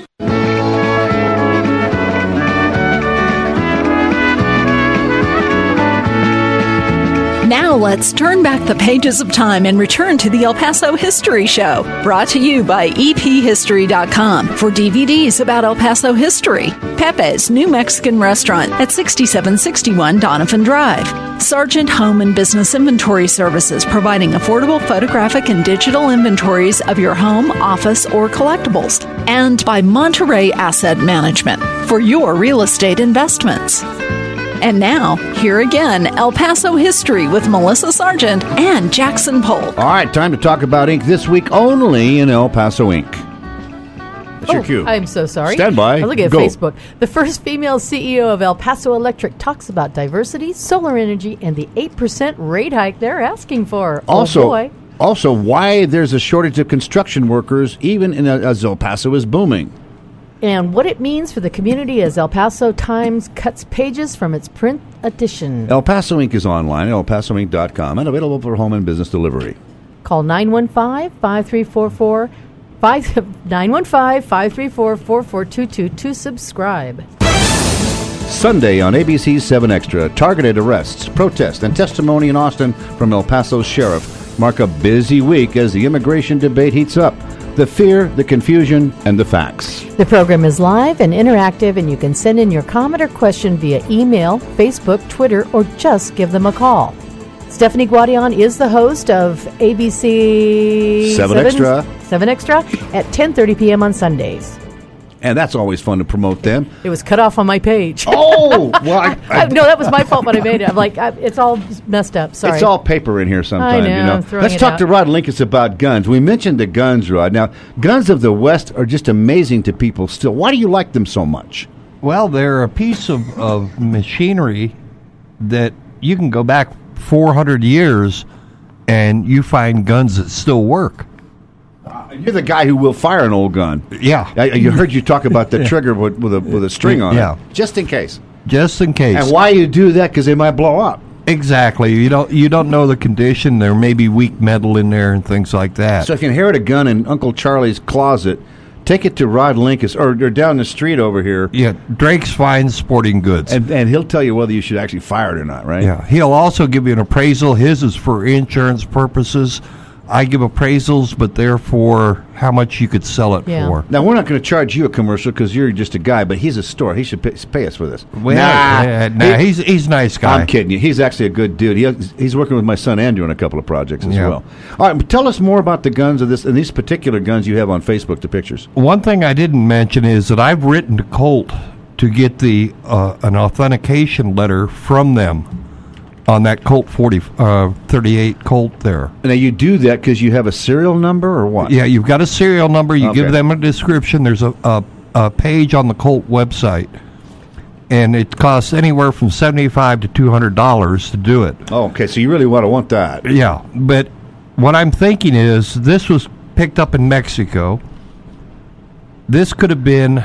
Now let's turn back the pages of time and return to the El Paso History Show, brought to you by e p history dot com for D V Ds about El Paso history. Pepe's New Mexican Restaurant at sixty-seven sixty-one Donovan Drive. Sargent Home and Business Inventory Services, providing affordable photographic and digital inventories of your home, office, or collectibles. And by Monterey Asset Management for your real estate investments. And now, here again, El Paso History with Melissa Sargent and Jackson Polk. All right, time to talk about ink this week only in El Paso Ink. That's oh, your cue. I'm so sorry. Stand by. I'm looking at Go. Facebook. The first female C E O of El Paso Electric talks about diversity, solar energy, and the eight percent rate hike they're asking for. Also, oh boy. also, why there's a shortage of construction workers even in a, as El Paso is booming. and what it means for the community as El Paso Times cuts pages from its print edition. El Paso Incorporated is online at el paso inc dot com and available for home and business delivery. Call nine one five, five three four four, nine one five, five three four, four four two two to subscribe. Sunday on A B C's seven Extra, targeted arrests, protests, and testimony in Austin from El Paso's sheriff mark a busy week as the immigration debate heats up. The fear, the confusion, and the facts. The program is live and interactive, and you can send in your comment or question via email, Facebook, Twitter, or just give them a call. Stephanie Guadian is the host of A B C seven Extra. seven Extra at ten thirty p.m. on Sundays. And that's always fun to promote them. It was cut off on my page. Oh! Well, I, I, no, that was my fault when I made it. I'm like, I, it's all messed up. Sorry. It's all paper in here sometimes. I know, you know? I'm throwing Let's it talk out. to Rod Linkus about guns. We mentioned the guns, Rod. Now, guns of the West are just amazing to people still. Why do you like them so much? Well, they're a piece of, of machinery that you can go back four hundred years and you find guns that still work. You're the guy who will fire an old gun. Yeah. I, I heard you talk about the trigger with, with, a, with a string on Yeah. it. Just in case. Just in case. And why you do that? Because they might blow up. Exactly. You don't you don't know the condition. There may be weak metal in there and things like that. So if you inherit a gun in Uncle Charlie's closet, take it to Rod Linkus, or, or down the street over here. Yeah, Drake's Fine Sporting Goods. And, and he'll tell you whether you should actually fire it or not, right? Yeah. He'll also give you an appraisal. His is for insurance purposes. I give appraisals, but they're for how much you could sell it Yeah. for. Now, we're not going to charge you a commercial because you're just a guy, but he's a store. He should pay, pay us for this. Well, yeah, nah, He- he's he's a nice guy. I'm kidding you. He's actually a good dude. He, he's working with my son Andrew on a couple of projects as Yeah. well. All right, but tell us more about the guns of this and these particular guns you have on Facebook, the pictures. One thing I didn't mention is that I've written to Colt to get the uh, an authentication letter from them on that Colt forty, uh, thirty-eight Colt there. Now, you do that because you have a serial number or what? Yeah, you've got a serial number. You Okay. give them a description. There's a, a, a page on the Colt website, and it costs anywhere from seventy-five to two hundred dollars to do it. Oh, okay, so you really want to want that. Yeah, but what I'm thinking is this was picked up in Mexico. This could have been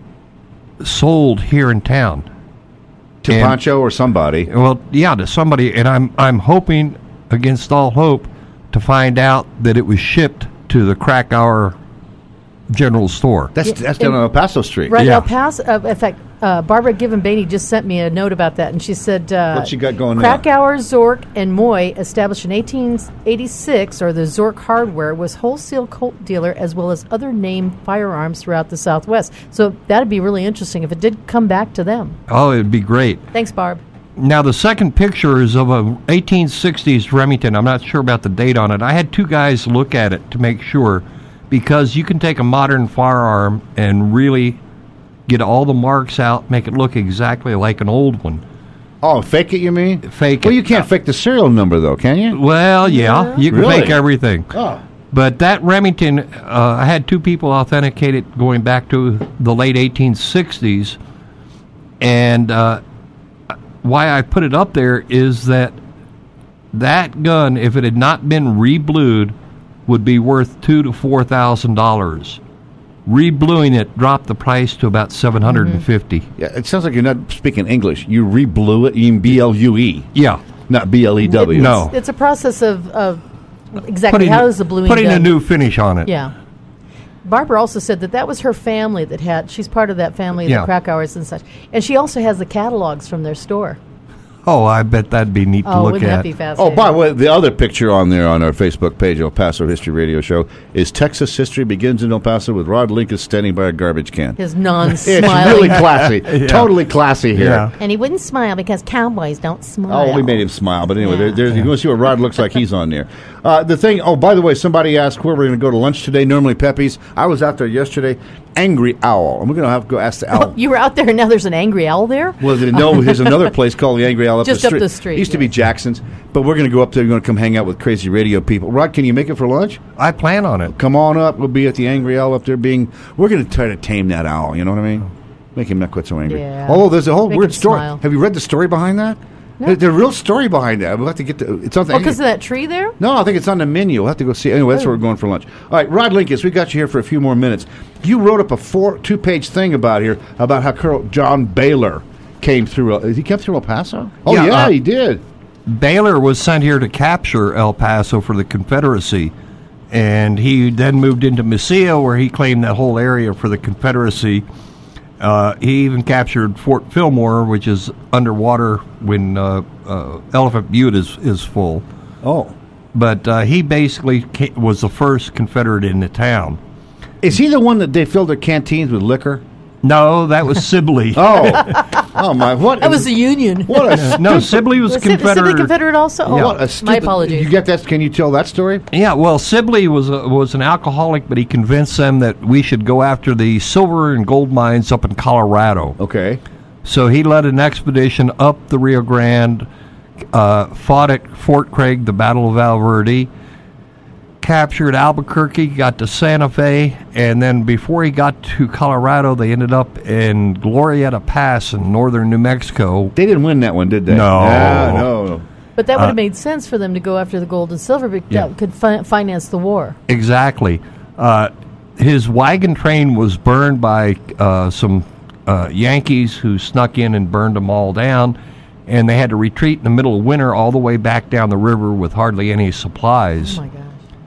sold here in town. To And- Pancho or somebody. Well, yeah, to somebody, and I'm I'm hoping against all hope to find out that it was shipped to the Crack Hour General Store. That's Yeah, that's down and- on El Paso Street. Right, Yeah. El Paso. Uh, in fact, uh, Barbara Given-Bainey just sent me a note about that, and she said, uh, What you got going there? Krakauer, Zork, and Moy, established in eighteen eighty-six, or the Zork Hardware, was wholesale Colt dealer as well as other named firearms throughout the Southwest. So that'd be really interesting if it did come back to them. Oh, it'd be great. Thanks, Barb. Now, the second picture is of a eighteen sixties Remington. I'm not sure about the date on it. I had two guys look at it to make sure, because you can take a modern firearm and really get all the marks out, make it look exactly like an old one. Oh, fake it, you mean? Fake Well, it. you can't fake the serial number, though, can you? Well, yeah, you can Really? fake everything. Oh. But that Remington, uh, I had two people authenticate it going back to the late eighteen sixties, and uh, why I put it up there is that that gun, if it had not been reblued, would be worth two to four thousand dollars. Rebluing it dropped the price to about seven hundred and fifty. Yeah, it sounds like you're not speaking English. You reblew it. You mean B L U E. Yeah. Not B L E W. No. It's a process of, of exactly Putting, how is the bluing putting done. a new finish on it. Yeah. Barbara also said that that was her family that had, she's part of that family, Yeah. the Krakauers and such. And she also has the catalogs from their store. Oh, I bet that'd be neat to Oh, look wouldn't at. that be fascinating? Oh, by the way, the other picture on there on our Facebook page, El Paso History Radio Show, is Texas History Begins in El Paso with Rod Linkus standing by a garbage can. His non-smiling. It's really classy. Yeah. Totally classy here. Yeah. And he wouldn't smile because cowboys don't smile. Oh, we made him smile. But anyway, Yeah. there, there's, you want to see what Rod looks like? He's on there. Uh, the thing, oh, by the way, somebody asked where we're going to go to lunch today. Normally Pepe's. I was out there yesterday. Angry Owl. And we're going to have to go ask the owl. You were out there and now there's an angry owl there? Well, no, there's another place called the Angry Owl up Just the up street. the street, It used to be Jackson's, but we're going to go up there. We're going to come hang out with crazy radio people. Rod, can you make it for lunch? I plan on it. Come on up. We'll be at the Angry Owl up there being... We're going to try to tame that owl, you know what I mean? Make him not quite so angry. Yeah. Oh, there's a whole Make weird him story. smile. Have you read the story behind that? No. There's a real story behind that. We'll have to get to it's on the, Oh, because of that tree there? No, I think it's on the menu. We'll have to go see. Anyway, that's Oh. where we're going for lunch. All right, Rod Linkus, we got you here for a few more minutes. You wrote up a four, two-page thing about here about how Colonel John Baylor came through. He came through El Paso? Oh, yeah, Yeah, uh, he did. Baylor was sent here to capture El Paso for the Confederacy, and he then moved into Mesilla, where he claimed that whole area for the Confederacy. Uh, he even captured Fort Fillmore, which is underwater when uh, uh, Elephant Butte is, is full. Oh. But uh, he basically ca- was the first Confederate in the town. Is he the one that they filled their canteens with liquor? No, that was Sibley. oh, oh my! What? That was the Union. What a No, stupid- Sibley was Was Sib- Confederate. Sibley Confederate also? Oh, What a my stupid- apologies. You get that? Can you tell that story? Yeah, well, Sibley was a, was an alcoholic, but he convinced them that we should go after the silver and gold mines up in Colorado. Okay. So he led an expedition up the Rio Grande, uh, fought at Fort Craig, the Battle of Valverde, captured Albuquerque, got to Santa Fe, and then before he got to Colorado, they ended up in Glorieta Pass in northern New Mexico. They didn't win that one, did they? No. Ah, no. But that would Uh, have made sense for them to go after the gold and silver because Yeah. that could fi- finance the war. Exactly. Uh, his wagon train was burned by uh, some uh, Yankees who snuck in and burned them all down, and they had to retreat in the middle of winter all the way back down the river with hardly any supplies. Oh, my gosh.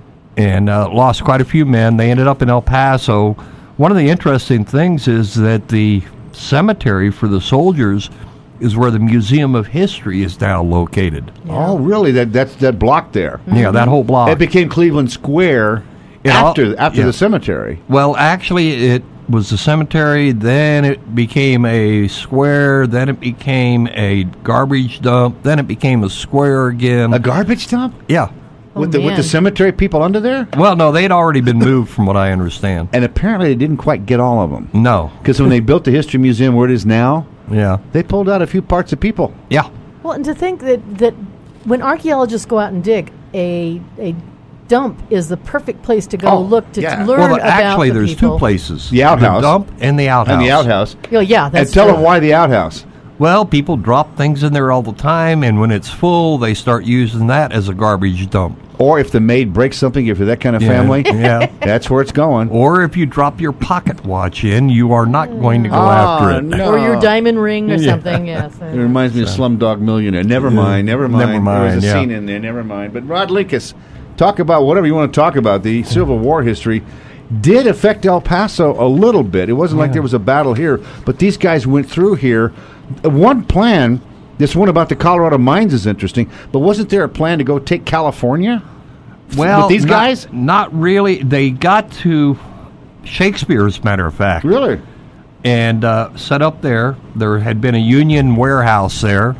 And uh, lost quite a few men. They ended up in El Paso. One of the interesting things is that the cemetery for the soldiers is where the Museum of History is now located. Oh, really? That that's that block there. Yeah, that whole block. It became Cleveland Square It all- after after yeah. the cemetery. Well, actually, it was the cemetery, then it became a square, then it became a garbage dump, then it became a square again. A garbage dump? Yeah. With the with the cemetery people under there? Well, no, they'd already been moved from what I understand. And apparently they didn't quite get all of them. No. Because when they built the History Museum where it is now, yeah, they pulled out a few parts of people. Yeah. Well, and to think that, that when archaeologists go out and dig, a a dump is the perfect place to go Oh, look to yeah. learn Well, about actually, the there's people. two places. The outhouse. The dump and the outhouse. And the outhouse. Oh, yeah, that's And tell true. them why the outhouse. Well, people drop things in there all the time, and when it's full, they start using that as a garbage dump. Or if the maid breaks something, if you're that kind of Yeah, family, yeah. that's where it's going. Or if you drop your pocket watch in, you are not going to go Ah, after it. no. Or your diamond ring or Yeah. something, yes. It reminds me of Slumdog Millionaire. Never mind, never mind. Never mind, There's a yeah. scene in there, never mind. But Rod Linkus, talk about whatever you want to talk about. The Civil War history did affect El Paso a little bit. It wasn't like Yeah. there was a battle here, but these guys went through here. One plan, this one about the Colorado mines is interesting, but wasn't there a plan to go take California? Well, With these not- guys? Not really. They got to Shakespeare, as a matter of fact. Really? And uh, set up there. There had been a Union warehouse there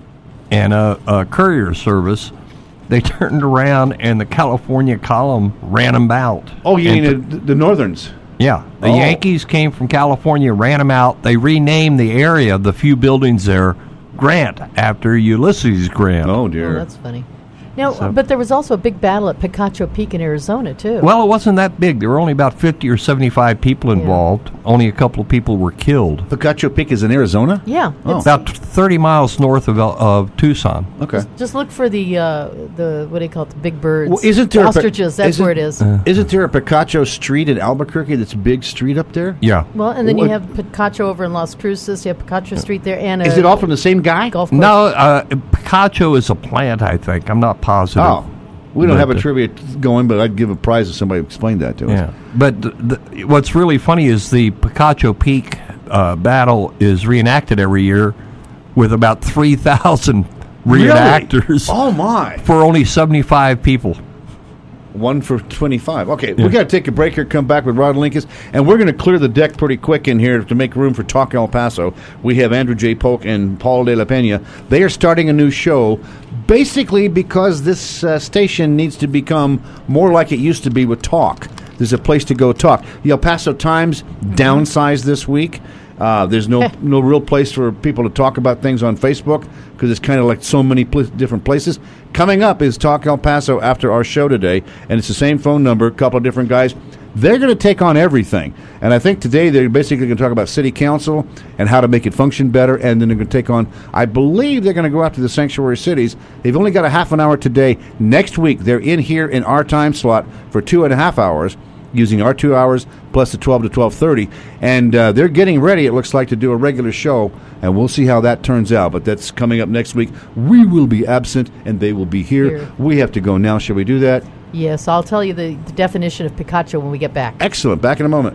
and a, a courier service. They turned around, and the California column ran them out. Oh, you And mean to- the, the Northerns? Yeah. The Oh. Yankees came from California, ran them out. They renamed the area, the few buildings there, Grant, after Ulysses Grant. Oh, Oh, dear. that's funny. Now, So- but there was also a big battle at Picacho Peak in Arizona, too. Well, it wasn't that big. There were only about fifty or seventy-five people involved. Only a couple of people were killed. Picacho Peak is in Arizona? Yeah. Oh. it's- About thirty miles north of El- of Tucson. Okay. Just look for the, uh, the what do you call it, the big birds. Well, isn't there The a Pi- ostriches, that's isn't- where it is. Isn't there a Picacho Street in Albuquerque that's a big street up there? Yeah. Well, and then you What- have Picacho over in Las Cruces. You have Picacho Street there. and Is a it all from the same guy? golf course. No, uh, Picacho is a plant, I think. I'm not positive. Oh. We don't But, have a uh, trivia t- going, but I'd give a prize if somebody explained that to us. Yeah. But the, the, what's really funny is the Picacho Peak uh, battle is reenacted every year with about three thousand Really? reenactors Oh, my. for only seventy-five people. One for twenty-five. Okay, Yeah. we got to take a break here, come back with Rod Linkus, and we're going to clear the deck pretty quick in here to make room for Talk El Paso. We have Andrew J. Polk and Paul De La Pena. They are starting a new show, basically because this uh, station needs to become more like it used to be with Talk. There's a place to go talk. The El Paso Times downsized this week. Uh, there's no no real place for people to talk about things on Facebook because it's kind of like so many pl- different places. Coming up is Talk El Paso after our show today, and it's the same phone number, a couple of different guys. They're going to take on everything. And I think today they're basically going to talk about city council and how to make it function better, and then they're going to take on, I believe they're going to go after the sanctuary cities. They've only got a half an hour today. Next week, they're in here in our time slot for two and a half hours, using our two hours plus the twelve to twelve thirty. And uh, they're getting ready, it looks like, to do a regular show, and we'll see how that turns out. But that's coming up next week. We will be absent, and they will be here. here. We have to go now. Shall we do that? Yes, I'll tell you the, the definition of Picacho when we get back. Excellent. Back in a moment.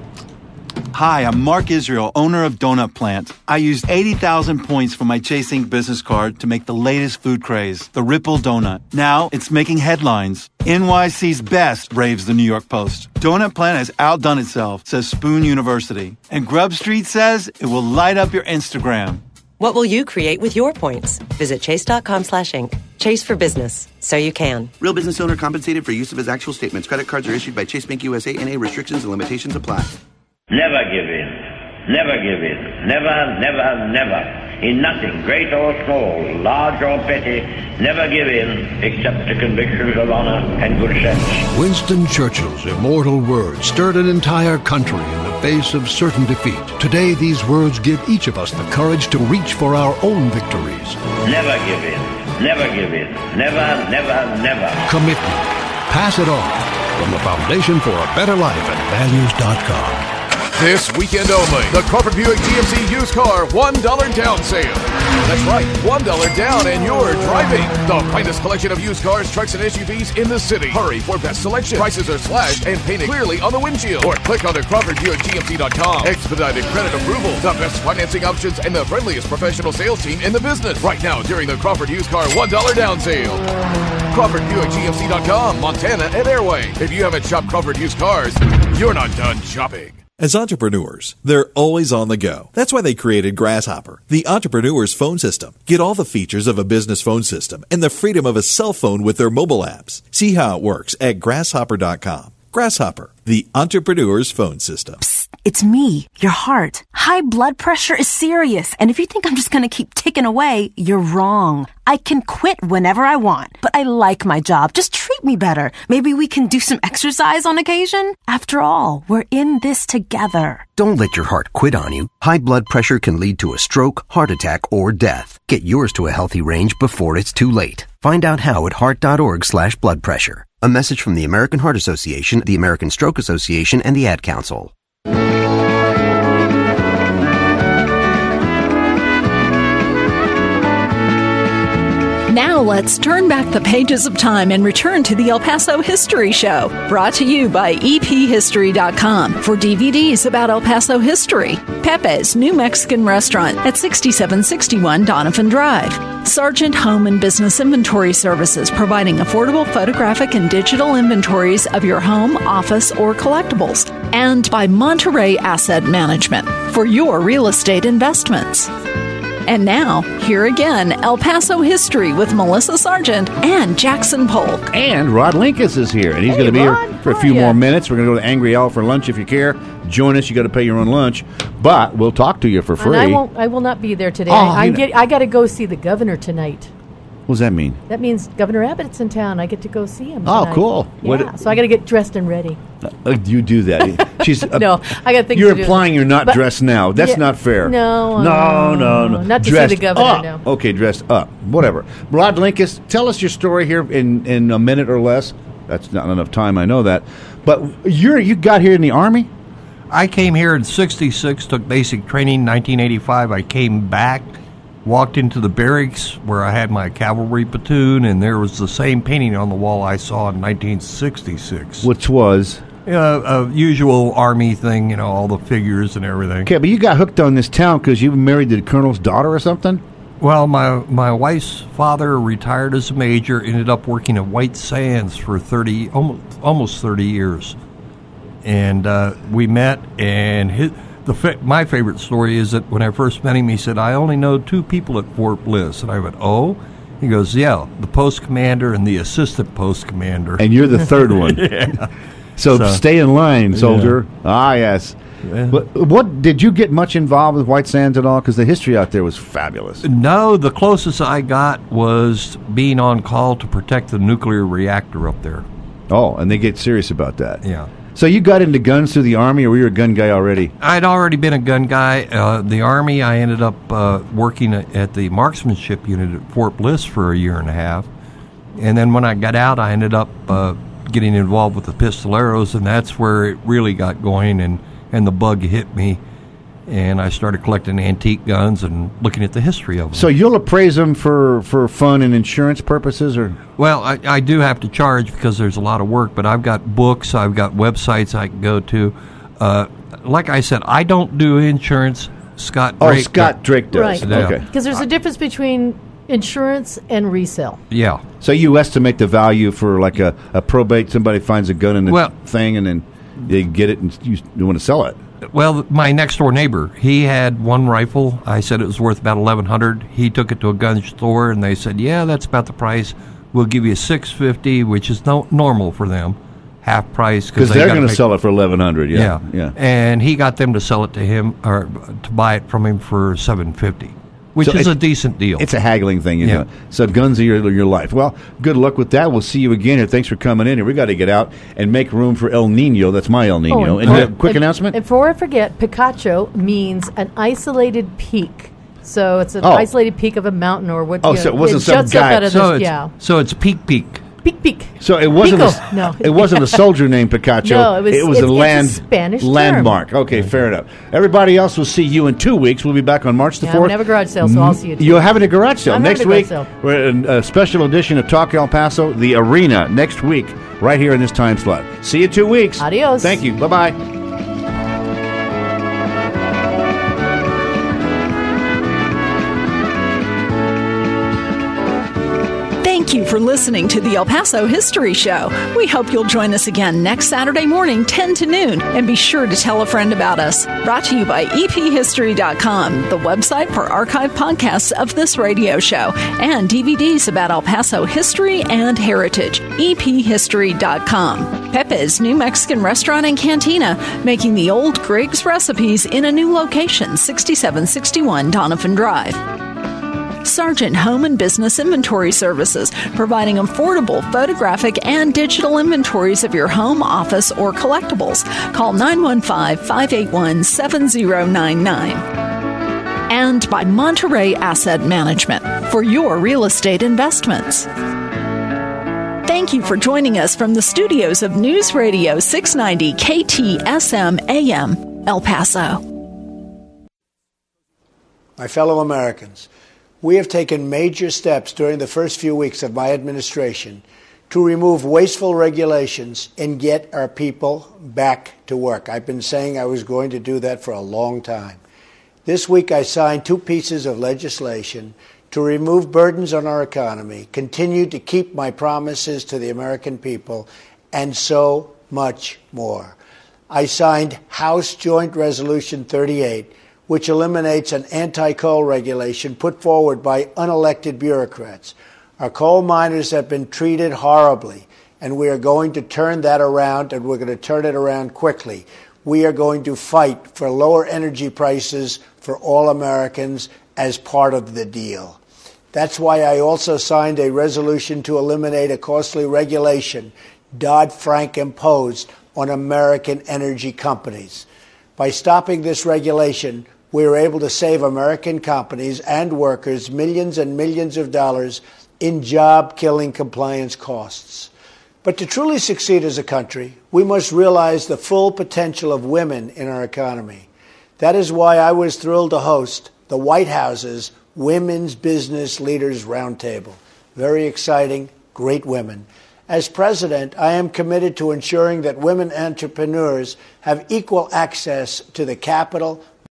Hi, I'm Mark Israel, owner of Donut Plant. I used eighty thousand points for my Chase Incorporated business card to make the latest food craze, the Ripple Donut. Now it's making headlines. N Y C's best, raves the New York Post. Donut Plant has outdone itself, says Spoon University. And Grub Street says it will light up your Instagram. What will you create with your points? Visit chase.com slash inc. Chase for business, so you can. Real business owner compensated for use of his actual statements. Credit cards are issued by Chase Bank U S A N A. Restrictions and limitations apply. Never give in. Never give in. Never, never, never. In nothing, great or small, large or petty, never give in except to convictions of honor and good sense. Winston Churchill's immortal words stirred an entire country in the face of certain defeat. Today, these words give each of us the courage to reach for our own victories. Never give in. Never give in. Never, never, never. Commitment. Pass it on. From the Foundation for a Better Life at values dot com. This weekend only, the Crawford Buick G M C used car one dollar down sale. That's right, one dollar down and you're driving. The finest collection of used cars, trucks, and S U Vs in the city. Hurry for best selection. Prices are slashed and painted clearly on the windshield. Or click on to Crawford Buick G M C dot com. Expedited credit approval, the best financing options, and the friendliest professional sales team in the business. Right now during the Crawford used car one dollar down sale. Crawford Buick G M C dot com, Montana, and Airway. If you haven't shopped Crawford used cars, you're not done shopping. As entrepreneurs, they're always on the go. That's why they created Grasshopper, the entrepreneur's phone system. Get all the features of a business phone system and the freedom of a cell phone with their mobile apps. See how it works at grasshopper dot com. Grasshopper, the entrepreneur's phone system. Psst, it's me, your heart. High blood pressure is serious, and if you think I'm just going to keep ticking away, you're wrong. I can quit whenever I want, but I like my job. Just treat me better. Maybe we can do some exercise on occasion? After all, we're in this together. Don't let your heart quit on you. High blood pressure can lead to a stroke, heart attack, or death. Get yours to a healthy range before it's too late. Find out how at heart.org slash blood pressure. A message from the American Heart Association, the American Stroke Association, and the Ad Council. Now let's turn back the pages of time and return to the El Paso History Show, brought to you by E P history dot com for D V Ds about El Paso history. Pepe's New Mexican Restaurant at sixty-seven sixty-one Donovan Drive. Sargent Home and Business Inventory Services, providing affordable photographic and digital inventories of your home, office, or collectibles. And by Monterey Asset Management for your real estate investments. And now, here again, El Paso History with Melissa Sargent and Jackson Polk. And Rod Linkus is here, and he's Hey, going to be Rod, here for a how few are ya? more minutes. We're going to go to Angry Al for lunch if you care. Join us. You got to pay your own lunch, but we'll talk to you for free. And I won't. I will not be there today. Oh, I, I you know. get. I got to go see the governor tonight. What does that mean? That means Governor Abbott's in town. I get to go see him. Oh, tonight. cool. Yeah. What- so I got to get dressed and ready. Uh, you do that. She's uh, No, I got things You're to do. implying you're not But- dressed now. That's Yeah, not fair. no, no, uh, no, no. not to see dressed the governor, up. no. Okay, dressed up. Whatever. Rod Linkus, tell us your story here in, in a minute or less. That's not enough time. I know that. But you're you got here in the Army. I came here in sixty-six, took basic training. nineteen eighty-five, I came back, walked into the barracks where I had my cavalry platoon, and there was the same painting on the wall I saw in nineteen sixty-six. Which was? Uh, a usual Army thing, you know, all the figures and everything. Okay, but you got hooked on this town because you married the colonel's daughter or something? Well, my my wife's father retired as a major, ended up working at White Sands for thirty, almost, almost thirty years. And uh, we met, and his, the fa- my favorite story is that when I first met him, he said, I only know two people at Fort Bliss. And I went, oh? He goes, yeah, the post commander and the assistant post commander. And you're the third one. Yeah. So, So- stay in line, soldier. Yeah. Ah, yes. Yeah. But what did you get much involved with White Sands at all? Because the history out there was fabulous. No, the closest I got was being on call to protect the nuclear reactor up there. Oh, and they get serious about that. Yeah. So you got into guns through the Army, or were you a gun guy already? I'd already been a gun guy. Uh, the Army, I ended up uh, working at the marksmanship unit at Fort Bliss for a year and a half. And then when I got out, I ended up uh, getting involved with the pistoleros, and that's where it really got going, and, and the bug hit me. And I started collecting antique guns and looking at the history of them. So you'll appraise them for, for fun and insurance purposes, or? Well, I, I do have to charge because there's a lot of work, but I've got books, I've got websites I can go to. Uh, like I said, I don't do insurance. Scott Drake. Oh, Scott Drake does. Right. Okay. Because there's a difference between insurance and resale. Yeah. So you estimate the value for like a, a probate, somebody finds a gun in the well, thing, and then they get it and you, you want to sell it. Well, my next door neighbor, he had one rifle. I said it was worth about eleven hundred dollars. He took it to a gun store, and they said, "Yeah, that's about the price. We'll give you six fifty, which is no normal for them, half price because they they're going to sell it for eleven hundred. Yeah, yeah, yeah. And he got them to sell it to him or to buy it from him for seven fifty. Which so is a decent deal. It's a haggling thing, you yeah. know. So guns are your, your life. Well, good luck with that. We'll see you again here. Thanks for coming in. And we got to get out and make room for El Nino. That's my El Nino. Oh, and, and a quick and, announcement? And before I forget, Picacho means an isolated peak. So it's an oh. isolated peak of a mountain or what. Oh, you know, so it wasn't it some juts guy. Up out of so, this, it's, yeah. so it's peak peak. Peak peak. So it wasn't Pico. a, no. it wasn't a soldier named Picacho. No, it was, it was it's, a land it's a Spanish landmark. term. Okay, fair enough. Everybody else will see you in two weeks. We'll be back on March the yeah, fourth. I'm gonna have a garage sale, so I'll see you. You're having a garage sale I'm next week. Sale. We're in a special edition of Talk El Paso, the Arena, next week, right here in this time slot. See you in two weeks. Adios. Thank you. Bye bye. Thank you for listening to the El Paso History Show. We hope you'll join us again next Saturday morning, ten to noon, and be sure to tell a friend about us. Brought to you by E P history dot com, the website for archive podcasts of this radio show, and D V Ds about El Paso history and heritage. E P history dot com. Pepe's New Mexican Restaurant and Cantina, making the old Griggs recipes in a new location, sixty-seven sixty-one Donovan Drive. Sargent Home and Business Inventory Services, providing affordable photographic and digital inventories of your home, office, or collectibles. Call nine one five, five eight one, seven zero nine nine. And by Monterey Asset Management for your real estate investments. Thank you for joining us from the studios of News Radio six ninety K T S M A M, El Paso. My fellow Americans, we have taken major steps during the first few weeks of my administration to remove wasteful regulations and get our people back to work. I've been saying I was going to do that for a long time. This week I signed two pieces of legislation to remove burdens on our economy, continue to keep my promises to the American people, and so much more. I signed House Joint Resolution thirty-eight, which eliminates an anti-coal regulation put forward by unelected bureaucrats. Our coal miners have been treated horribly, and we are going to turn that around, and we're going to turn it around quickly. We are going to fight for lower energy prices for all Americans as part of the deal. That's why I also signed a resolution to eliminate a costly regulation Dodd-Frank imposed on American energy companies. By stopping this regulation, we are able to save American companies and workers millions and millions of dollars in job-killing compliance costs. But to truly succeed as a country, we must realize the full potential of women in our economy. That is why I was thrilled to host the White House's Women's Business Leaders Roundtable. Very exciting, great women. As president, I am committed to ensuring that women entrepreneurs have equal access to the capital,